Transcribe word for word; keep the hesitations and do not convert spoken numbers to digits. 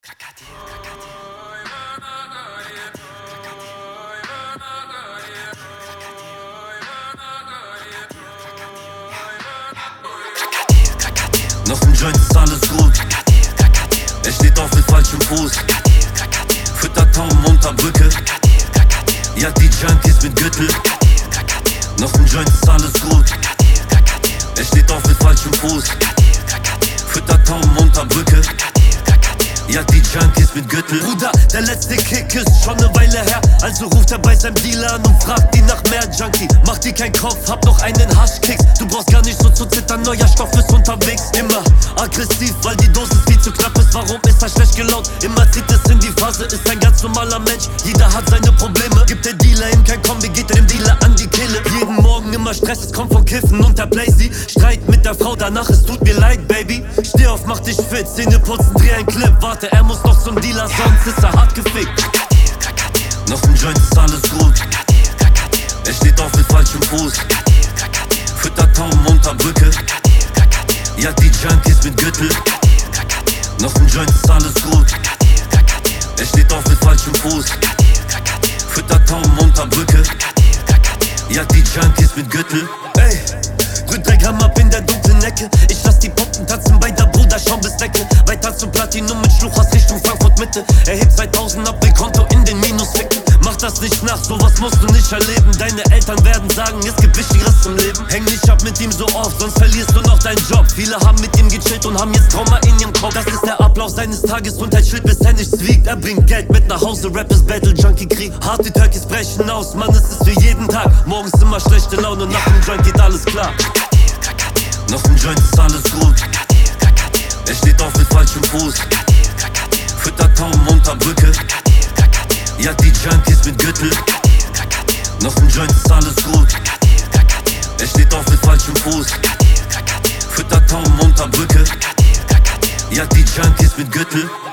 Krokodil, Krokodil. Krokodil, Krokodil. Noch ein Joint ist alles gut. Krokodil, Krokodil. Er steht auf mit falschem Fuß. Krokodil, Krokodil. Füttert Tauben unter Brücke. Krokodil, Krokodil. Jagt die Junkies mit Gürtel. Krokodil, Krokodil. Noch ein Joint ist alles gut. Krokodil, Krokodil. Er steht auf mit falschem Fuß. Krokodil, Krokodil. Füttert Tauben unter Brücke. Krokodil, Krokodil. Jagt die Junkies mit Gürtel. Bruder, der letzte Kick ist schon ne Weile her. Also ruft er bei seinem Dealer an und fragt ihn nach mehr Junkie. Mach dir keinen Kopf, hab noch einen Haschkicks. Du brauchst gar nicht so zu zittern, neuer Stoff ist unterwegs. Immer aggressiv, weil die Dosis viel zu knapp ist. Warum ist er schlecht gelaunt? Immer zieht es in die Phase, ist ein ganz normaler Mensch. Jeder hat seine Probleme. Gibt der Dealer ihm kein Kombi, geht er dem Dealer an die Kehle. Jeden Morgen immer Stress, es kommt von Kiffen und der Blazy. Streit mit der Frau, danach es tut mir leid, Baby. Steh auf, mach dich fit, Zähne putzen, dreh ein Clip. Warte, er muss noch zum Dealer, sonst ist er hart gefickt. Krokodil, Krokodil. Noch ein Joint ist alles gut. Krokodil, Krokodil. Er steht auf mit falschem Fuß. Krokodil, Krokodil. Füttert Tauben unter Brücke. Krokodil, Krokodil. Jagt die Junkies mit Gürtel. Krokodil, Krokodil. Noch ein Joint ist alles gut. Krokodil, Krokodil. Er steht auf mit falschem Fuß. Krokodil, Krokodil. Füttert Tauben unter Brücke. Krokodil, Krokodil. Jagt die Junkies mit Gürtel. Ey, Rüddreck ham ab in der dunklen Ecke. Ich lass die Pumpen tanzen bei der Bruder, schauen bis Decke. Weiter zum Platinum mit Schluchhaus Richtung Frankfurt Mitte. Er hebt zweitausend ab, will Konto in den Minus ficken. Mach das nicht nach, sowas musst du nicht erleben. Deine Eltern werden sagen, es gibt Wichtigeres zum Leben. Häng nicht ab mit ihm so oft, sonst verlierst du noch deinen Job. Viele haben mit ihm gechillt und haben jetzt Trauma in ihrem Kopf. Das ist der Ablauf seines Tages und ein Schild, bis er nichts wiegt. Er bringt Geld mit nach Hause, Rap ist Battle, Junkie Krieg. Harte Turkeys brechen aus, Mann, es ist für jeden Tag. Morgens immer schlechte Laune, nach dem Joint geht alles klar. Krokodil, Krokodil. Noch ein Joint ist alles gut. Krokodil, Krokodil. Er steht auf mit falschem Fuß. Krokodil, Krokodil. Füttert Tauben unter Brücke. Krokodil, Krokodil. Jagt die Junkies mit Gürtel. Krokodil, Krokodil. Noch ein Joint ist alles gut. Krokodil, Krokodil. Er steht auf mit falschem Fuß. Krokodil, Krokodil. Füttert Tauben unter Brücke. Krokodil, Krokodil. Jagt die Junkies mit Gürtel.